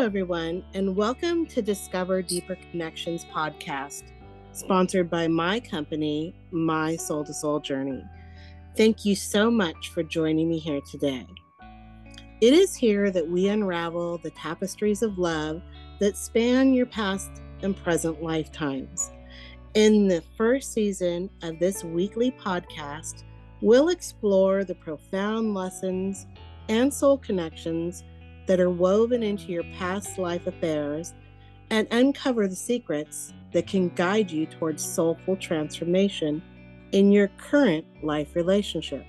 everyone, and welcome to Discover Deeper Connections podcast, sponsored by my company, My Soul to Soul Journey. Thank you so much for joining me here today. It is here that we unravel the tapestries of love that span your past and present lifetimes. In the first season of this weekly podcast, we'll explore the profound lessons and soul connections that are woven into your past life affairs and uncover the secrets that can guide you towards soulful transformation in your current life relationship.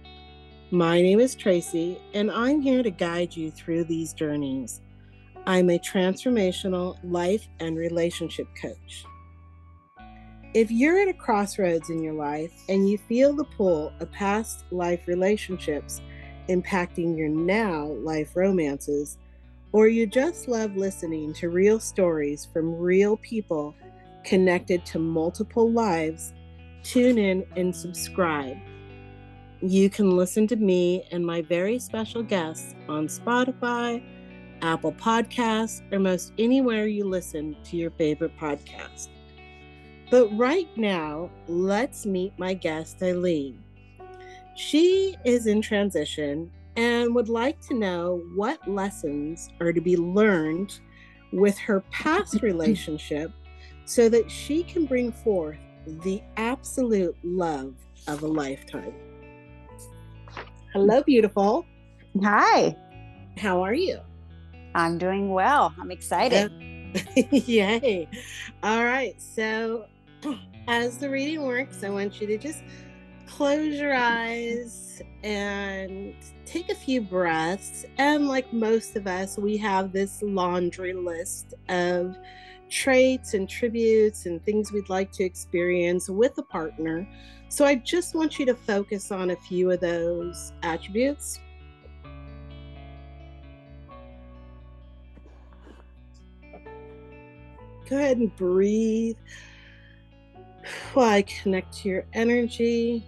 My name is Tracy, and I'm here to guide you through these journeys. I'm a transformational life and relationship coach. If you're at a crossroads in your life and you feel the pull of past life relationships impacting your now life romances, or you just love listening to real stories from real people connected to multiple lives, tune in and subscribe. You can listen to me and my very special guests on Spotify, Apple Podcasts, or most anywhere you listen to your favorite podcast. But right now, let's meet my guest, Eileen. She is in transition and would like to know what lessons are to be learned with her past relationship so that she can bring forth the absolute love of a lifetime. Hello, beautiful. Hi. How are you? I'm doing well. I'm excited. Yay. All right. So as the reading works, I want you to just close your eyes and take a few breaths. And like most of us, we have this laundry list of traits and tributes and things we'd like to experience with a partner. So I just want you to focus on a few of those attributes. Go ahead and breathe while I connect to your energy.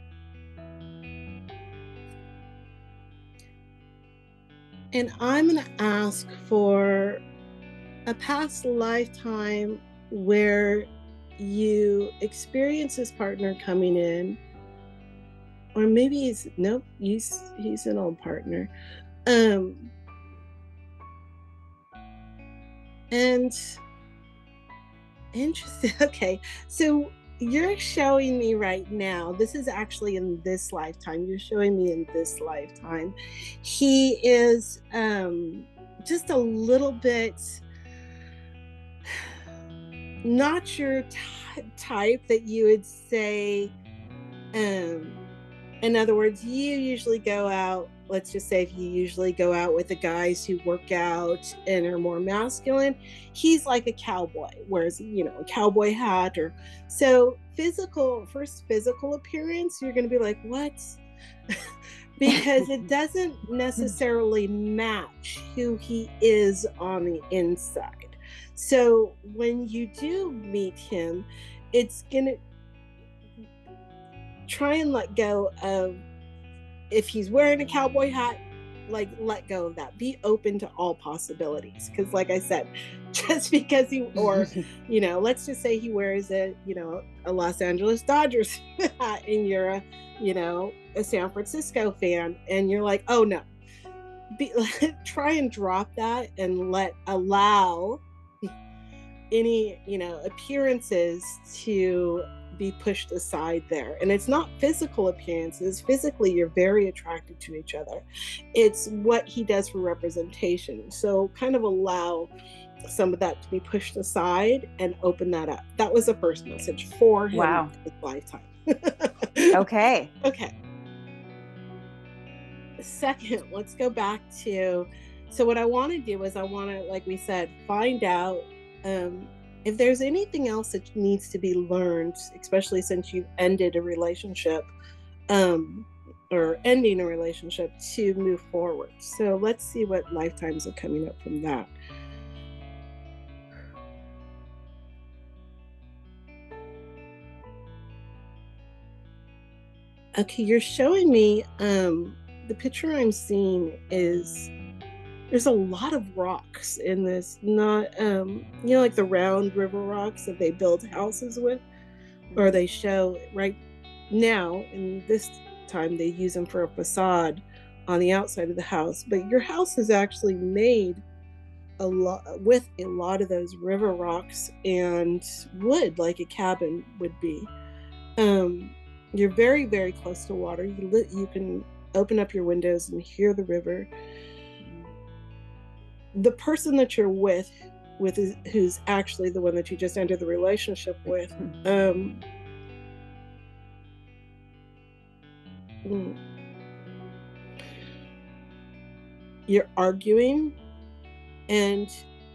And I'm going to ask for a past lifetime where you experience this partner coming in, or maybe he's an old partner. And interesting. Okay, so you're showing me right now, this is actually in this lifetime. You're showing me in this lifetime. He is just a little bit not your type that you would say. In other words, you usually go out, let's just say if you usually go out with the guys who work out and are more masculine, he's like a cowboy, wears, a cowboy hat. Or so first physical appearance, you're going to be like, what? Because it doesn't necessarily match who he is on the inside. So when you do meet him, it's going to try and let go of, if he's wearing a cowboy hat, like let go of that. Be open to all possibilities. Because like I said, just because let's just say he wears a Los Angeles Dodgers hat and you're a San Francisco fan and you're like, oh no. Try and drop that and allow any, appearances to be pushed aside there. And it's not physical appearances. Physically, you're very attracted to each other. It's what he does for representation. So kind of allow some of that to be pushed aside and open that up. That was the first message for him. Wow. In his lifetime. Okay. Second, let's go back to, so what I want to do is like we said, find out if there's anything else that needs to be learned, especially since you've ended a relationship or ending a relationship, to move forward. So let's see what lifetimes are coming up from that. Okay, you're showing me the picture I'm seeing is there's a lot of rocks in this, not like the round river rocks that they build houses with, or they show right now in this time they use them for a facade on the outside of the house. But your house is actually made a lot of those river rocks and wood, like a cabin would be. You're very, very close to water. You can open up your windows and hear the river. The person that you're with who's actually the one that you just entered the relationship with, you're arguing, and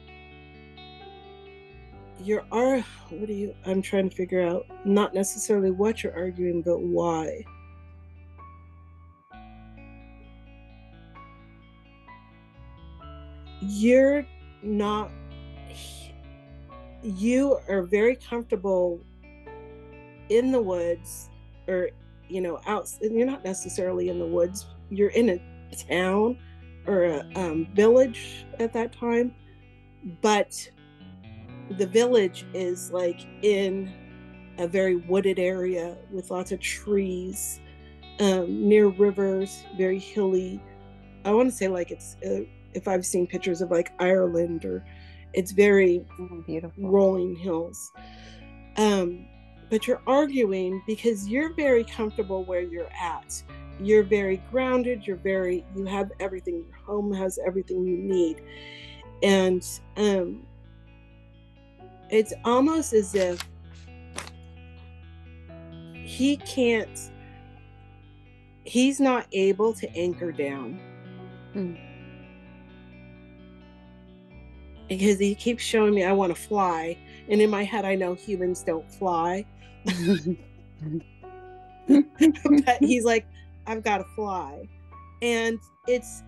I'm trying to figure out, not necessarily what you're arguing, but why. You are very comfortable in the woods, or out. You're not necessarily in the woods. You're in a town or a village at that time, but the village is like in a very wooded area with lots of trees, near rivers, very hilly. I want to say like it's if I've seen pictures of like Ireland, or it's very beautiful rolling hills. But you're arguing because you're very comfortable where you're at. You're very grounded. You have everything. Your home has everything you need. And it's almost as if he's not able to anchor down. Because he keeps showing me, I want to fly. And in my head, I know humans don't fly. But he's like, I've got to fly. And it's,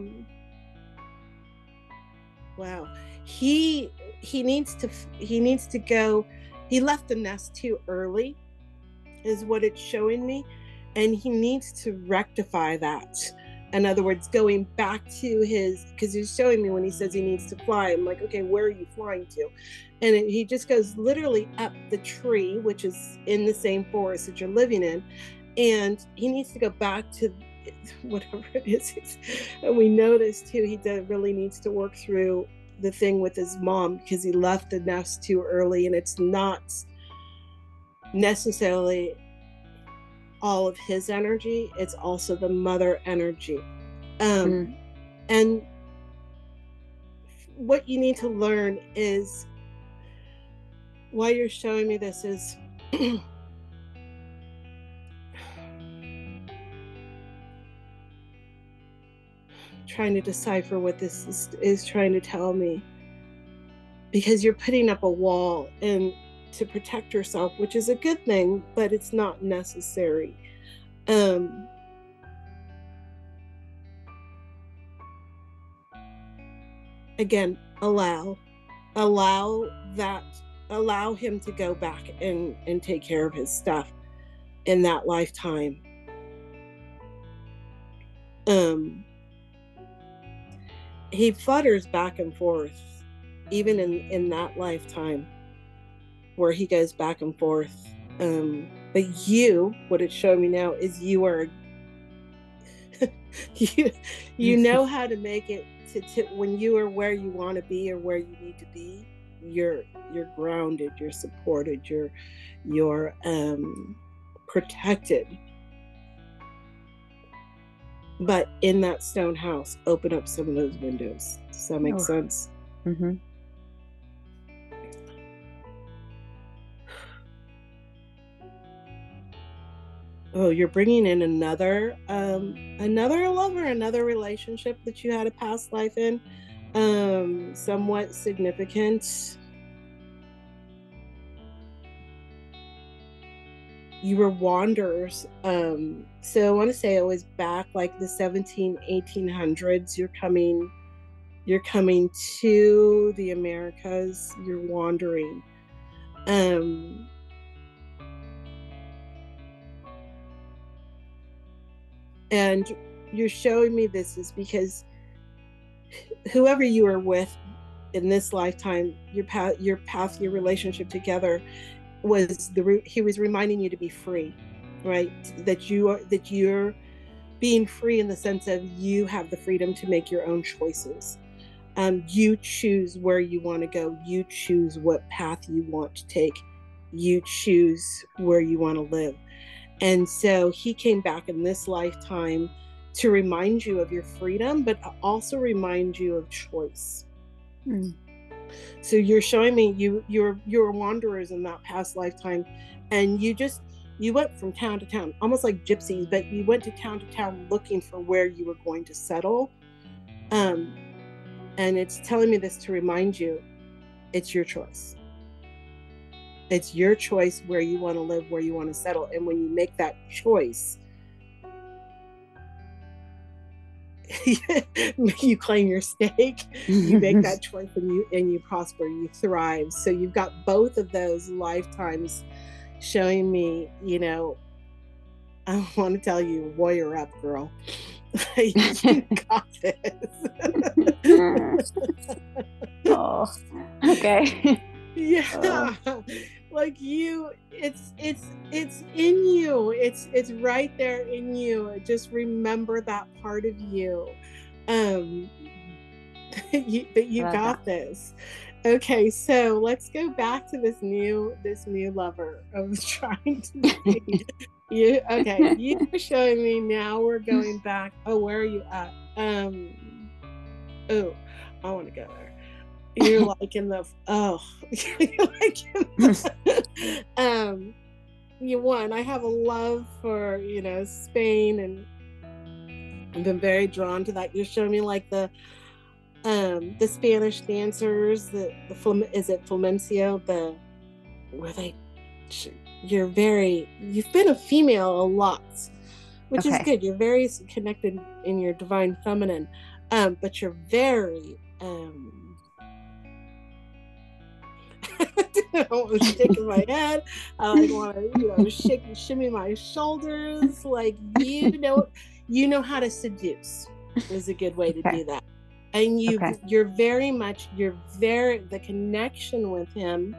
wow. He needs to go. He left the nest too early, is what it's showing me. And he needs to rectify that. In other words, going back to because he's showing me when he says he needs to fly. I'm like, okay, where are you flying to? And he just goes literally up the tree, which is in the same forest that you're living in. And he needs to go back to whatever it is. And we know this too. He really needs to work through the thing with his mom, because he left the nest too early. And it's not necessarily all of his energy, it's also the mother energy. And what you need to learn is, why you're showing me this is trying to decipher what this is trying to tell me, because you're putting up a wall and to protect yourself, which is a good thing, but it's not necessary. Again, allow him to go back and take care of his stuff in that lifetime. He flutters back and forth even in that lifetime, where he goes back and forth. But what it's showing me now is you are you know how to make it to when you are where you want to be or where you need to be. You're grounded, you're supported, you're protected. But in that stone house, open up some of those windows. Does that make sense? Mm-hmm. Oh, you're bringing in another lover, another relationship that you had a past life in, somewhat significant. You were wanderers. So I want to say it was back like the 1800s. You're coming to the Americas. You're wandering. And you're showing me this is because whoever you are with in this lifetime, your your relationship together was he was reminding you to be free, right? That you're being free in the sense of you have the freedom to make your own choices. You choose where you want to go. You choose what path you want to take. You choose where you want to live. And so he came back in this lifetime to remind you of your freedom, but also remind you of choice. So you're showing me you're wanderers in that past lifetime, and you went from town to town, almost like gypsies, but you went to town looking for where you were going to settle. And it's telling me this to remind you, it's your choice. It's your choice where you want to live, where you want to settle. And when you make that choice, you claim your stake, you make that choice, and you prosper, you thrive. So you've got both of those lifetimes showing me, I want to tell you, warrior up, girl. You got this. Oh, okay. Yeah. Like it's in you. It's right there in you. Just remember that part of you. That you got this. Okay, so let's go back to this new lover I was trying to be. You were showing me, now we're going back. Oh, where are you at? Oh, I want to go there. You're like in the I have a love for Spain, and I've been very drawn to that. You're showing me like the Spanish dancers, is it flamenco, you've been a female a lot, which is good. You're very connected in your divine feminine, but you're very I was shaking my head. I want to, shimmy my shoulders. Like you know how to seduce is a good way to do that. And the connection with him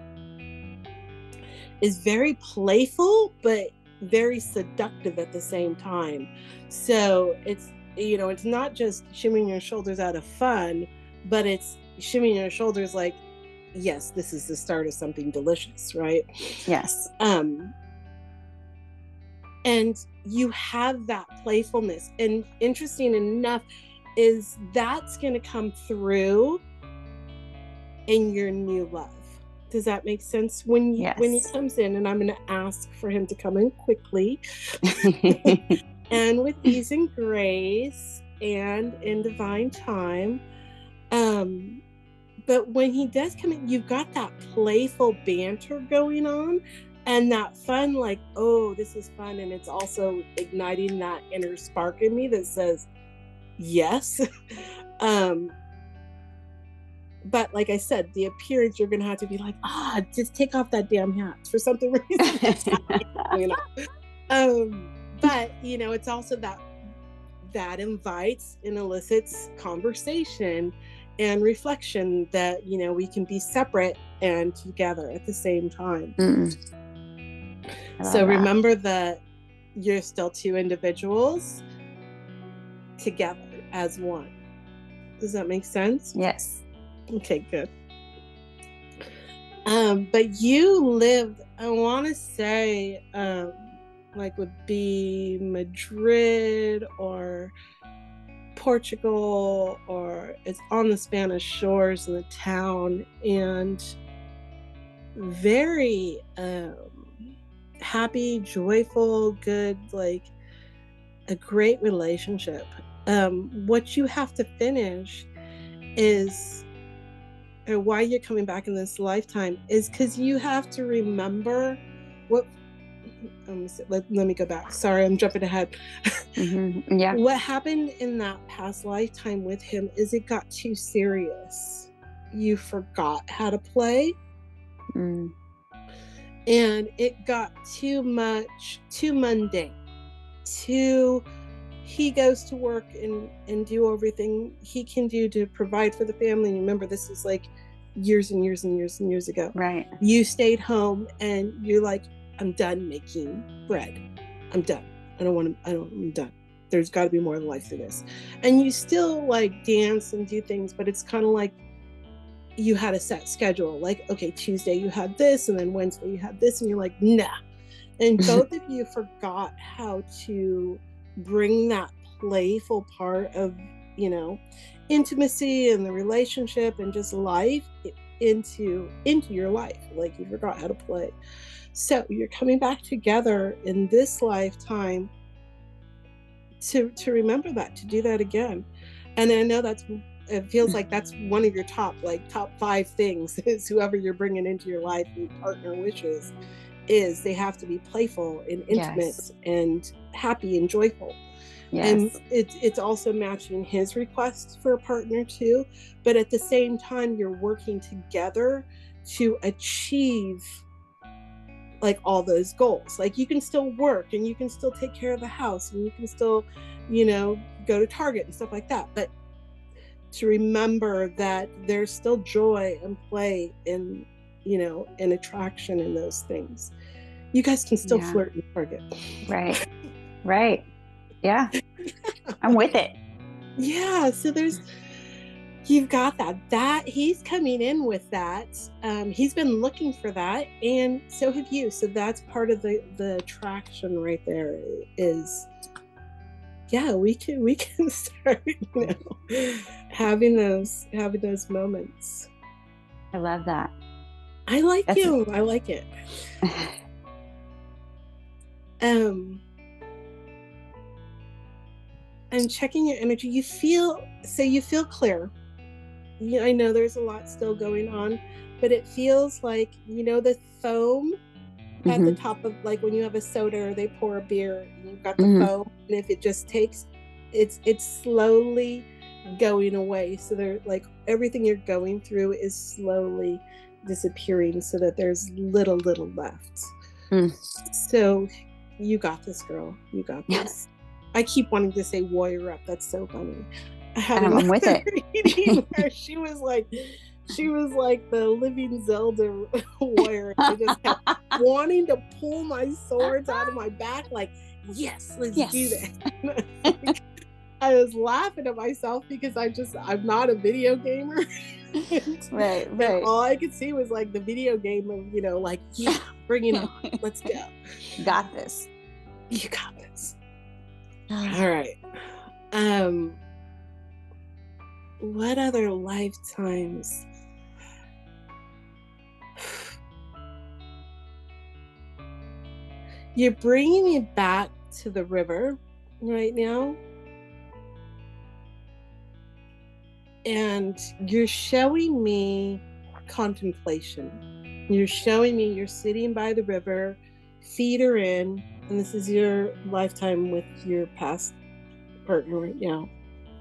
is very playful, but very seductive at the same time. So it's not just shimmying your shoulders out of fun, but it's shimmying your shoulders like, yes, this is the start of something delicious, right? Yes. And you have that playfulness, and interesting enough is that's going to come through in your new love. Does that make sense? When he comes in, and I'm going to ask for him to come in quickly and with ease and grace and in divine time. But when he does come in, you've got that playful banter going on, and that fun, like, oh, this is fun. And it's also igniting that inner spark in me that says, yes. But like I said, the appearance, you're going to have to be like, just take off that damn hat for something reason. But, it's also that invites and elicits conversation and reflection that, we can be separate and together at the same time. So remember that you're still two individuals together as one. Does that make sense? Yes. Okay, good. But you lived, I want to say, would be Madrid or Portugal, or it's on the Spanish shores in the town, and very happy, joyful, good, like a great relationship. What you have to finish is, or why you're coming back in this lifetime, is because you have to remember what. Let me go back. Sorry, I'm jumping ahead. Mm-hmm. Yeah. What happened in that past lifetime with him is it got too serious. You forgot how to play. And it got too much, too mundane. he goes to work and do everything he can do to provide for the family. And remember, this is like years and years and years and years ago. Right. You stayed home and you're like, I'm done making bread. I'm done. I'm done. There's got to be more to life than this. And you still like dance and do things, but it's kind of like you had a set schedule. Like, okay, Tuesday you had this, and then Wednesday you had this, and you're like, nah. And both of you forgot how to bring that playful part of, you know, intimacy and the relationship and just life into your life. Like, you forgot how to play. So you're coming back together in this lifetime to remember that, to do that again. And I know it feels like that's one of your top 5 things is whoever you're bringing into your life, your partner wishes, is they have to be playful and intimate and happy and joyful. Yes. And it's also matching his request for a partner too. But at the same time, you're working together to achieve like all those goals. Like, you can still work and you can still take care of the house and you can still, you know, go to Target and stuff like that. But to remember that there's still joy and play and, you know, and attraction in those things. You guys can still flirt in Target. Right. Right. Yeah. I'm with it. Yeah. So you've got that he's coming in with that. He's been looking for that, and so have you. So that's part of the attraction right there is, we can start, you know, having those moments. I love that. I like it. I'm checking your energy. You feel clear. Yeah, I know there's a lot still going on, but it feels like, you know, the foam at the top of, like, when you have a soda or they pour a beer and you've got the foam, and if it just takes, it's slowly going away. So they're like, everything you're going through is slowly disappearing so that there's little left. So you got this, girl. You got this. I keep wanting to say warrior up. That's so funny. I'm with it. Reading where she was like the living Zelda warrior. I just kept wanting to pull my swords out of my back, like, yes, let's do that. I was laughing at myself because I'm not a video gamer. Right. And all I could see was like the video game of, you know, like, bring it on. Let's go. Got this. You got this. All right. What other lifetimes? You're bringing me back to the river right now. And you're showing me contemplation. You're showing me you're sitting by the river, feet are in, and this is your lifetime with your past partner right now.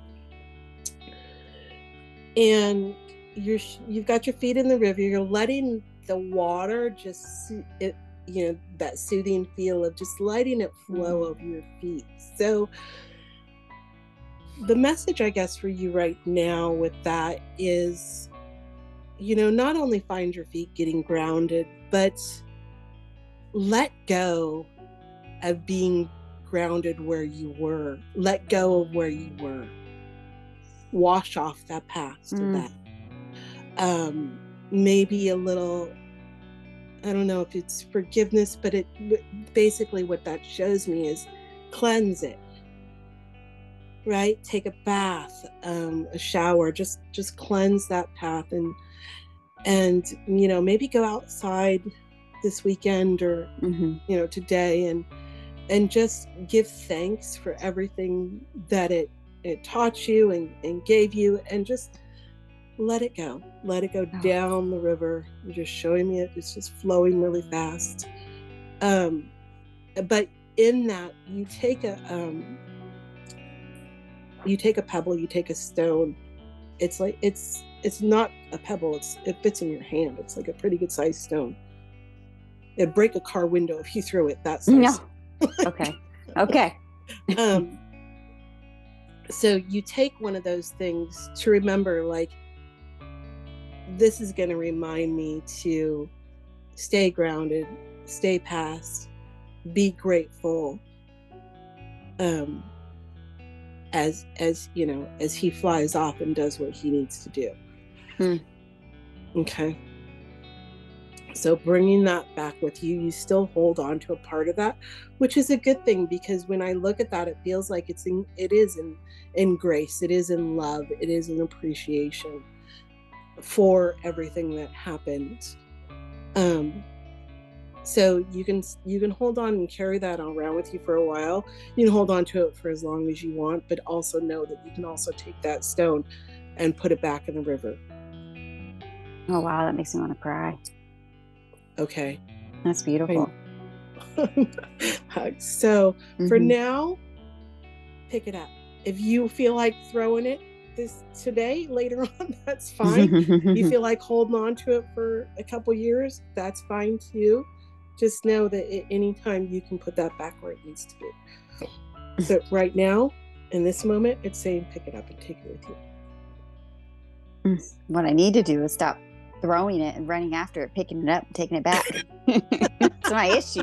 And you've got your feet in the river. You're letting the water that soothing feel of just letting it flow over your feet. So the message, I guess, for you right now with that is, you know, not only find your feet getting grounded, but let go of being grounded where you were. Let go of where you were. Wash off that past of that. Maybe a little, I don't know if it's forgiveness, but basically what that shows me is cleanse it, right? Take a bath, a shower, just cleanse that path and, you know, maybe go outside this weekend or, you know, today and just give thanks for everything that it taught you and gave you, and just let it go down the river. You're just showing me it's just flowing really fast. But in that, you take a pebble, you take a stone. It's like, it's not a pebble, it fits in your hand. It's like a pretty good sized stone. It'd break a car window if you threw it that size. No. Okay. So you take one of those things to remember, like, this is going to remind me to stay grounded, stay past, be grateful, as you know, as he flies off and does what he needs to do. Okay. So bringing that back with you, you still hold on to a part of that, which is a good thing, because when I look at that, it feels like it is in grace, it is in love, it is in appreciation for everything that happened. So you can hold on and carry that around with you for a while. You can hold on to it for as long as you want, but also know that you can also take that stone and put it back in the river. Oh, wow. That makes me want to cry. Okay. That's beautiful. So for now, pick it up. If you feel like throwing it today, later on, that's fine. You feel like holding on to it for a couple years, that's fine too. Just know that at any time you can put that back where it needs to be. So right now, in this moment, it's saying pick it up and take it with you. What I need to do is stop throwing it and running after it, picking it up and taking it back. It's my issue.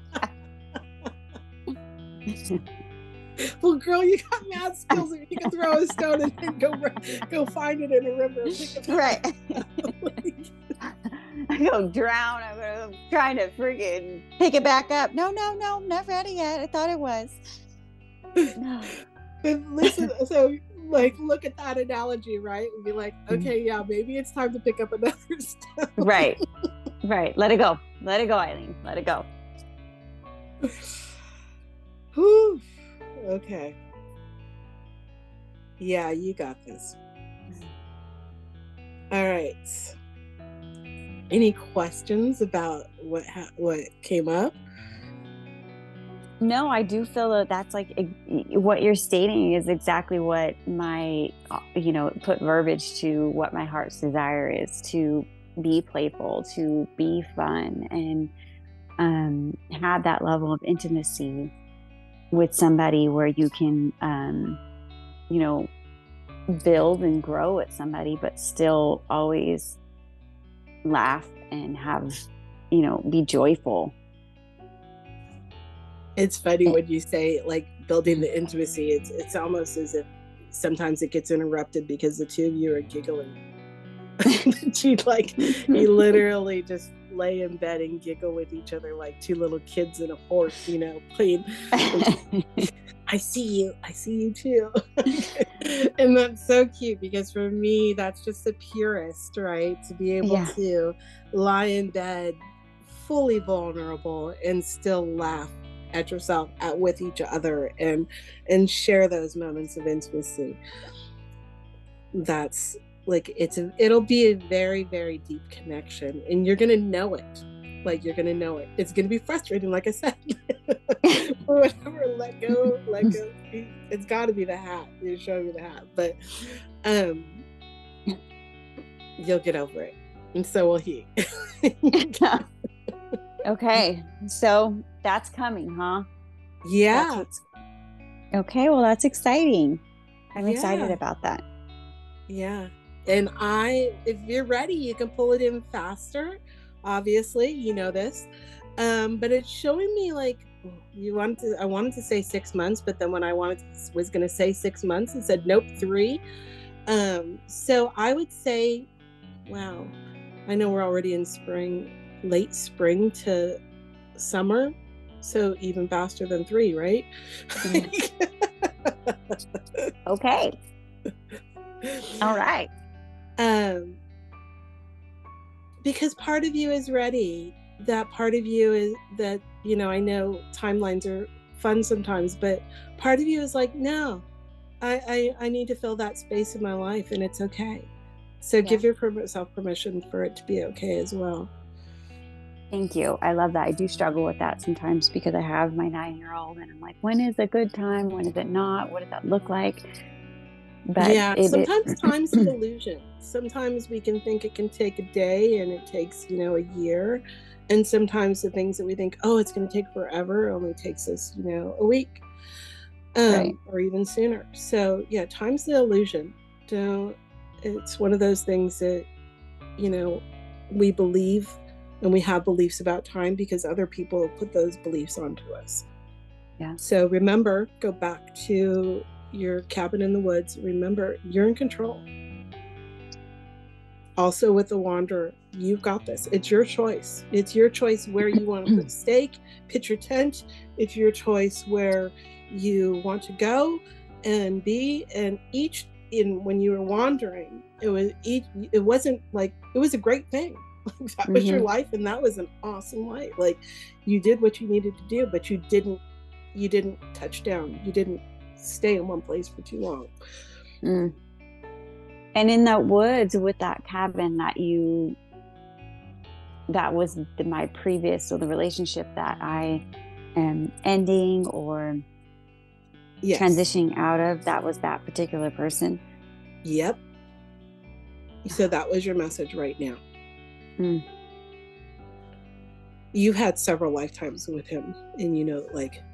Well, girl, you got mad skills. You can throw a stone and then go find it in a river. Right. I go drown. I'm trying to freaking pick it back up. No, not ready yet. I thought it was. But listen, so like, look at that analogy, right? And be like, okay, yeah, maybe it's time to pick up another stone. Right. Let it go, Eileen. Let it go. Whew. Okay. Yeah, you got this. All right. Any questions about what came up? No, I do feel that that's like what you're stating is exactly what my, put verbiage to what my heart's desire is, to be playful, to be fun, and have that level of intimacy with somebody where you can, build and grow with somebody, but still always laugh and have, be joyful. It's funny when you say like building the intimacy. It's almost as if sometimes it gets interrupted because the two of you are giggling. You literally just lay in bed and giggle with each other like two little kids in a horse, playing. I see you too. And that's so cute, because for me, that's just the purest, right? To be able to lie in bed fully vulnerable and still laugh at yourself, with each other, and share those moments of intimacy. That's like, it'll be a very, very deep connection, and you're gonna know it. Like, you're gonna know it. It's gonna be frustrating, like I said. Or whatever, let go. It's got to be the hat. You're showing me the hat, but you'll get over it, and so will he. Okay, so that's coming, huh? Yeah. Okay, well, that's exciting. I'm excited about that. Yeah. And if you're ready, you can pull it in faster. Obviously, you know this. But it's showing me like I wanted to say 6 months, but then when I was going to say 6 months, it said, nope, 3. So I would say, wow, I know we're already in spring, late spring to summer. So even faster than 3, right? Okay. All right. Because part of you is ready. That part of you is that, I know timelines are fun sometimes, but part of you is like, no, I need to fill that space in my life, and it's okay. So give yourself permission for it to be okay as well. Thank you. I love that. I do struggle with that sometimes, because I have my 9-year-old and I'm like, when is a good time? When is it not? What does that look like? But sometimes time's an illusion. Sometimes we can think it can take a day, and it takes, a year. And sometimes the things that we think, oh, it's going to take forever, only takes us, a week. Right. or even sooner. So yeah, time's the illusion. It's one of those things that, we believe, and we have beliefs about time because other people put those beliefs onto us. Yeah. So remember, go back to your cabin in the woods. Remember, you're in control. Also with the Wanderer, you've got this. It's your choice. It's your choice where you want to put stake, pitch your tent. It's your choice where you want to go and be. And when you were wandering, it wasn't like, it was a great thing. That was your life, and that was an awesome life. Like, you did what you needed to do, but you didn't touch down. You didn't stay in one place for too long. And in that woods with that cabin that was my previous, so the relationship that I am ending or transitioning out of, that was that particular person. Yep. So that was your message right now. You've had several lifetimes with him, and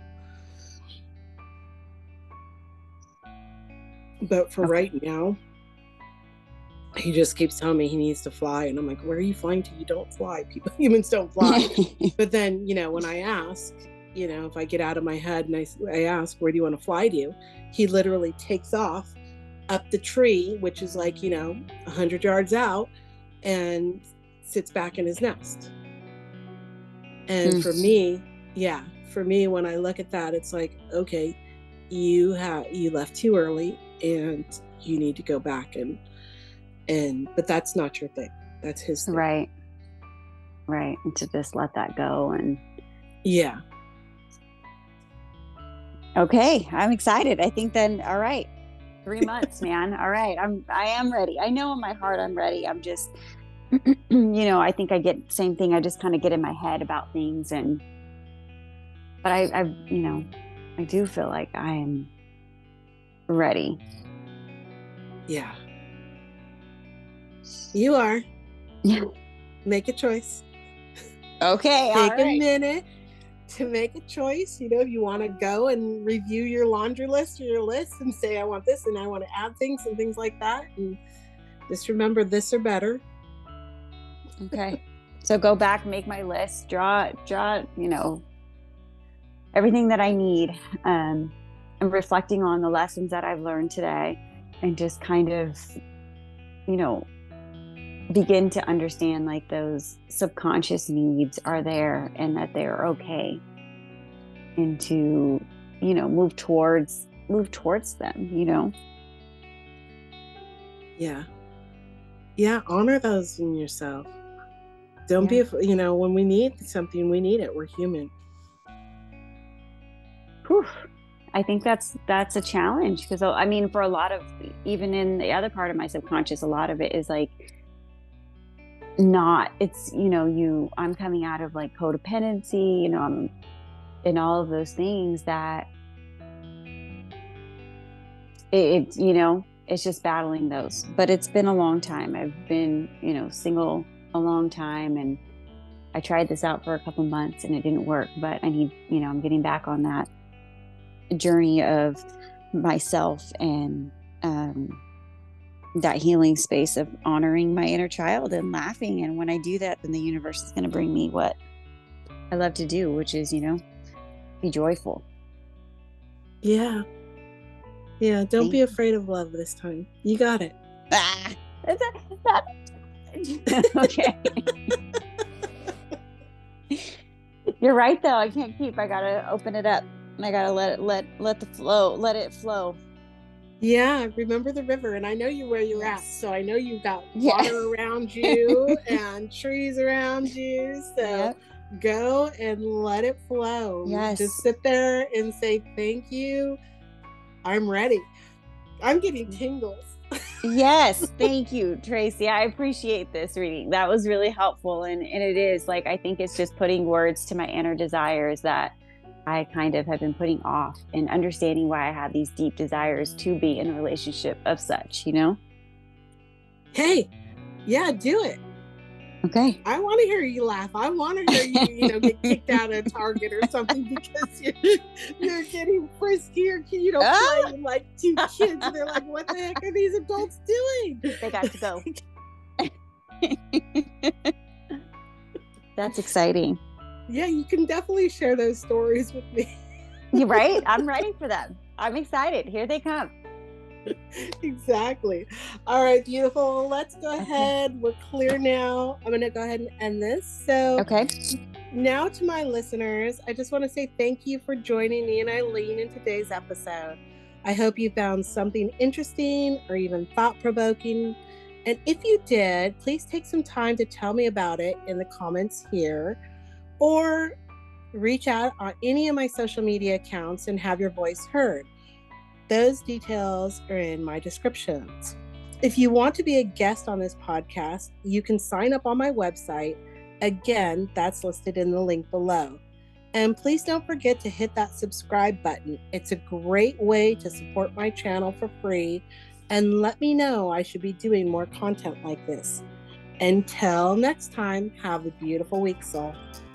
but for right now, he just keeps telling me he needs to fly, and I'm like, where are you flying to? You don't fly. Humans don't fly. But then, when I ask, if I get out of my head and I ask, where do you want to fly to? He literally takes off up the tree, which is like, 100 yards out, and sits back in his nest. And for me, when I look at that, it's like, okay, you left too early, and you need to go back but that's not your thing. That's his thing. Right. And to just let that go. And yeah. Okay. I'm excited. I think then, all right, 3 months, man. All right. I am ready. I know in my heart I'm ready. I'm just, I think I get the same thing. I just kind of get in my head about things, but I do feel like I am ready. Yeah. You are. Yeah. Make a choice. Okay. Take a minute to make a choice. If you want to go and review your laundry list or your list and say, I want this and I want to add things and things like that. And just remember, this or better. Okay. So go back, make my list, draw, everything that I need. And reflecting on the lessons that I've learned today, and just kind of, begin to understand like those subconscious needs are there and that they're okay, and to, move towards them, Yeah. Honor those in yourself. Don't be, when we need something, we need it. We're human. Whew. I think that's a challenge, because for a lot of, even in the other part of my subconscious, a lot of it is like, I'm coming out of like codependency, I'm in all of those things that it's just battling those. But it's been a long time. I've been, single a long time, and I tried this out for a couple months and it didn't work, but I need, I'm getting back on that journey of myself and, that healing space of honoring my inner child and laughing. And when I do that, then the universe is going to bring me what I love to do, which is, be joyful. Yeah. Don't be afraid of love this time. You got it. Okay. You're right though. I can't keep. I gotta open it up. I gotta let it flow. Yeah, remember the river, and I know where you're at, so I know you've got water around you and trees around you, so go and let it flow. Yes. Just sit there and say, thank you, I'm ready. I'm getting tingles. Yes, thank you, Tracy. I appreciate this reading. That was really helpful, and it is, like, I think it's just putting words to my inner desires that I kind of have been putting off, and understanding why I have these deep desires to be in a relationship of such, Hey, yeah, do it. Okay. I want to hear you laugh. I want to hear you, get kicked out of Target or something because you're getting friskier, playing like two kids. And they're like, what the heck are these adults doing? They got to go. That's exciting. Yeah, you can definitely share those stories with me. You're right. I'm ready for them. I'm excited. Here they come. Exactly. All right, beautiful. Let's go ahead. We're clear now. I'm going to go ahead and end this. So, now to my listeners, I just want to say thank you for joining me and Eileen in today's episode. I hope you found something interesting or even thought-provoking. And if you did, please take some time to tell me about it in the comments here, or reach out on any of my social media accounts and have your voice heard. Those details are in my descriptions. If you want to be a guest on this podcast, you can sign up on my website. Again, that's listed in the link below. And please don't forget to hit that subscribe button. It's a great way to support my channel for free and let me know I should be doing more content like this. Until next time, have a beautiful week, soul.